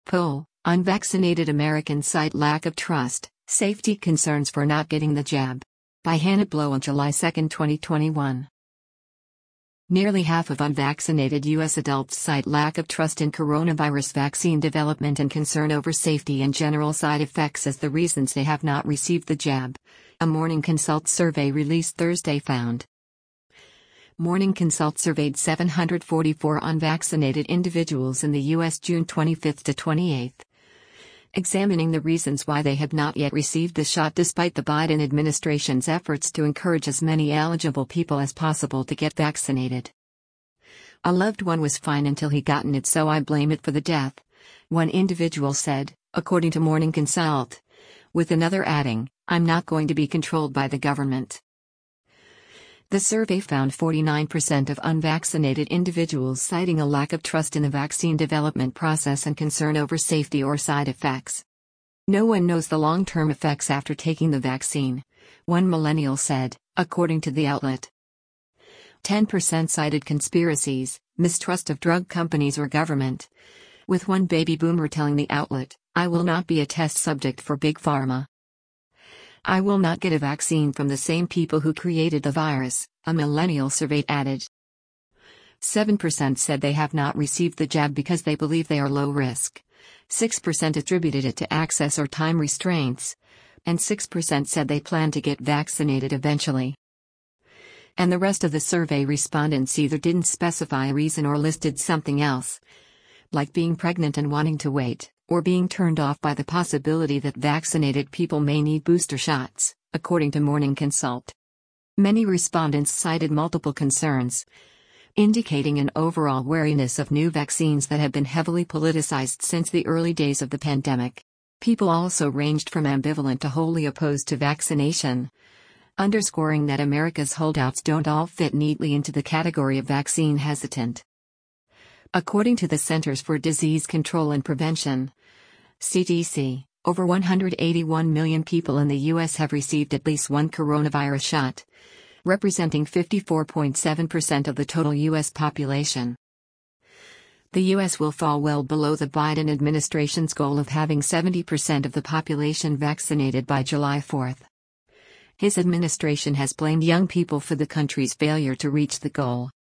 Poll: Unvaccinated Americans cite lack of trust, safety concerns for not getting the jab. By Hannah Blow on July 2, 2021. Nearly half of unvaccinated U.S. adults cite lack of trust in coronavirus vaccine development and concern over safety and general side effects as the reasons they have not received the jab. A Morning Consult survey released Thursday found. Morning Consult surveyed 744 unvaccinated individuals in the U.S. June 25 to 28, examining the reasons why they have not yet received the shot despite the Biden administration's efforts to encourage as many eligible people as possible to get vaccinated. "A loved one was fine until he gotten it, so I blame it for the death," one individual said, according to Morning Consult, with another adding, "I'm not going to be controlled by the government." The survey found 49% of unvaccinated individuals citing a lack of trust in the vaccine development process and concern over safety or side effects. "No one knows the long-term effects after taking the vaccine," one millennial said, according to the outlet. 10% cited conspiracies, mistrust of drug companies or government, with one baby boomer telling the outlet, "I will not be a test subject for Big Pharma. I will not get a vaccine from the same people who created the virus," a millennial survey added. 7% said they have not received the jab because they believe they are low risk. 6% attributed it to access or time restraints. And 6% said they plan to get vaccinated eventually. And the rest of the survey respondents either didn't specify a reason or listed something else, like being pregnant and wanting to wait, or being turned off by the possibility that vaccinated people may need booster shots, according to Morning Consult. Many respondents cited multiple concerns, indicating an overall wariness of new vaccines that have been heavily politicized since the early days of the pandemic. People also ranged from ambivalent to wholly opposed to vaccination, underscoring that America's holdouts don't all fit neatly into the category of vaccine hesitant. According to the Centers for Disease Control and Prevention, CDC, over 181 million people in the U.S. have received at least one coronavirus shot, representing 54.7% of the total U.S. population. The U.S. will fall well below the Biden administration's goal of having 70% of the population vaccinated by July 4. His administration has blamed young people for the country's failure to reach the goal.